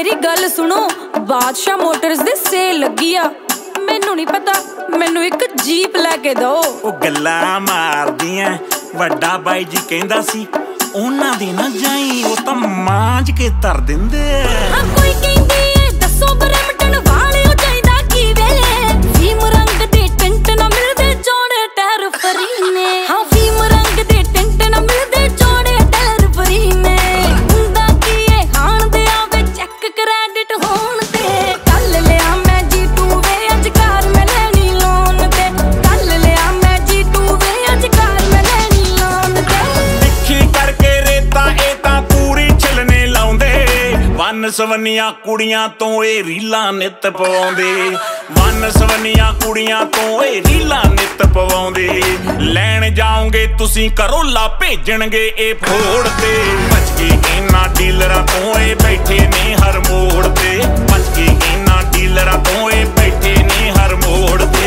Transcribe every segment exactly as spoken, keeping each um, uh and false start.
मेरी गल सुनो, बादशाह मोटर्स दे सेल लगी आ। मैनू नहीं पता, मैनू एक जीप लैके दो। ओ गल्लां मारदियां, वड्डा बाई जी कहंदा सी उन्हां दी ना जाई, ओ तां मांज के धर दिंदे। हां कोई कहंदी ए दसो बरमटन वाले ओ चाहीदा की वेले, भीम रंग दे टेंट ना मिलदे चौड़े टायर फरी ने। हां भीम रंग दे टेंट ना मिलदे चौड़े टायर फरी ने। हुंदा की ए हाण दे आवे चेक क्रेडिट होण ते, कल लिया मैं जी टू वे अज कार मैं लेनी लोन ते। कल लिया मैं जी टू वे अज कार मैं लेनी लोन ते। तिखी करके रेता ए तां पूरी छिलने लाउंदे, वन सवनियां कुड़ियां तो ए रीलां नित पवाउंदे। वन सवनियां कुड़ियां तो ए रीलां नित पवाउंदे। लैण जाओगे तुसीं करोला भेजणगे ए फोड़ ते। बच के इन्हां डीलरां तो ए बैठे ने हर मोड़ ते। बच के इन्हां डीलरां तो ए बैठे ने हर मोड़ ते।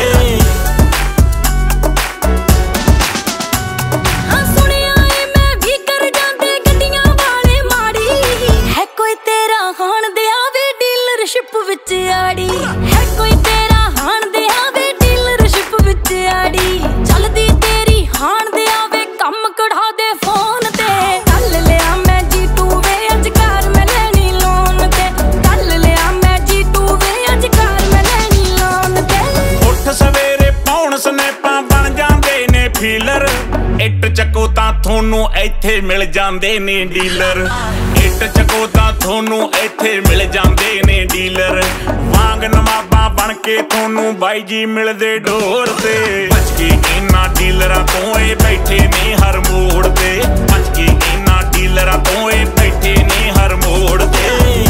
हां सुनिया ए मैं भी कर जांदे गड्डियां वाले माड़ी, है कोई तेरा हाण दे आवे डीलरशिप विच आड़ी। है कोई तेरा हाण दे आवे डीलरशिप विच आड़ी। चलदी तेरी हाण दे आवे कम कढ़ा दे फोन ते। कल लिया मैं जी टू वे अज कार मैं लेनी लोन ते। कल लिया मैं जी टू वे अज कार मैं लेनी लोन ते। उठ सवेरे पौण स्नैपां बन जांदे ने फीलर, इट चको तां थोनू इत्थे मिल जांदे ने डीलर। इट चको तां थोनू इत्थे मिल जांदे ने डीलर। वांग नवाबां बन के थोनू बाई जी मिलदे डोर ते। बच के इन्हां डीलरां तो ए बैठे ने हर मोड़ ते। बच के इन्हां डीलरां तो ए बैठे ने हर मोड़ ते।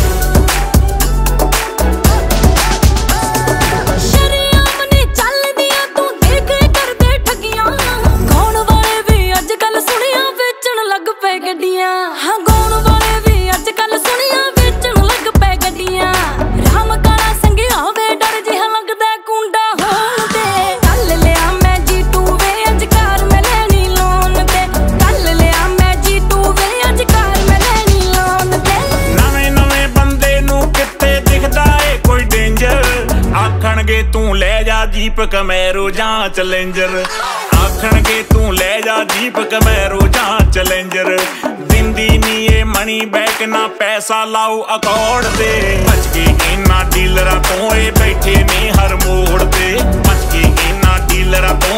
शरेआम ने चलदियां तू देख करदे ठगियां, गौण वाले भी अजकल सुनिया बेचण लग पे गड्डियां। हां गौण वाले भी अजकल सुनिया बेचण लग पे गड्डियां। राम काला संगिया वे डर जिहा लगदा कुंडा होण ते। कल लिया मैं जी टू वे अज कार मैं लेनी लोन ते। कल लिया मैं जी टू वे अज कार मैं लेनी लोन ते। नवें नवें बंदे नू कित्ते दिखदा ए कोई डेंजर, आखणगे तू ले जा जीप कमैरो जां चैलेंजर। आखणगे तू ले जा जीप कमैरो जां चैलेंजर। दिंदी नी ए मनी बैक ना पैसा लाओ अकॉर्ड ते। बच के इन्हां डीलरां तो ए बैठे ने हर मोड़ ते। बच के इन्हां डीलरां तो